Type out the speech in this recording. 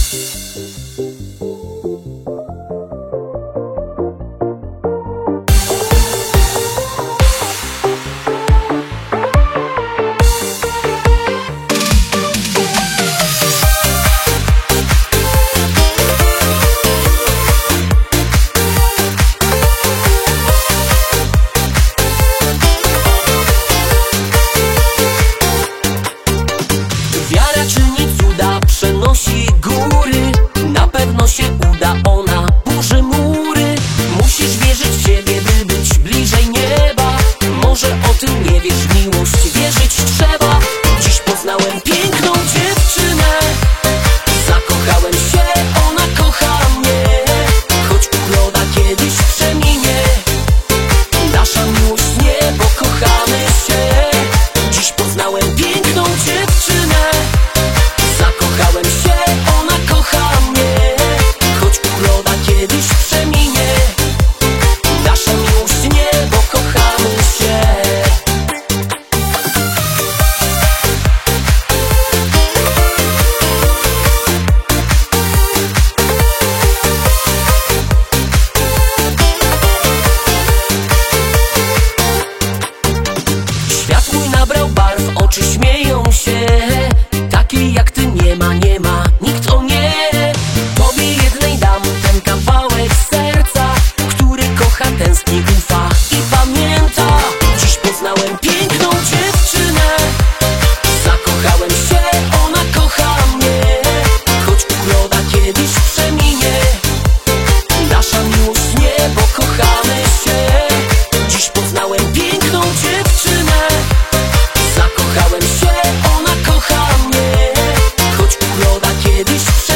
Wiara czyni cuda, przenosi góry. Na pewno się uda, ona burzy mury. Musisz wierzyć w siebie, by być bliżej nieba. Może o tym nie wiesz, w miłość wierzyć trzeba. Dziś poznałem piękną dziewczynę. Zakochałem się, ona kocha mnie. Choć uroda kiedyś przeminie, nasza miłość nie, bo kochamy się. Dziś poznałem piękną dziewczynę. Zakochałem się, ona kocha mnie. Choć uroda kiedyś przeminie, nasza miłość nie, bo kochamy się. Świat mój nabrał barw, oczy śmieją się. Takiej jak ty nie ma, nie ma nikt, o nie. Tobie jednej dam ten kawałek serca, który kocha, tęskni, ufa i pamięta. Dziś poznałem piękną dziewczynę. Zakochałem się, ona kocha mnie. Choć uroda kiedyś przeminie, nasza miłość nie, bo kochamy się. Dziś poznałem piękną dziewczynę. Zakochałem się, ona kocha mnie. Choć uroda kiedyś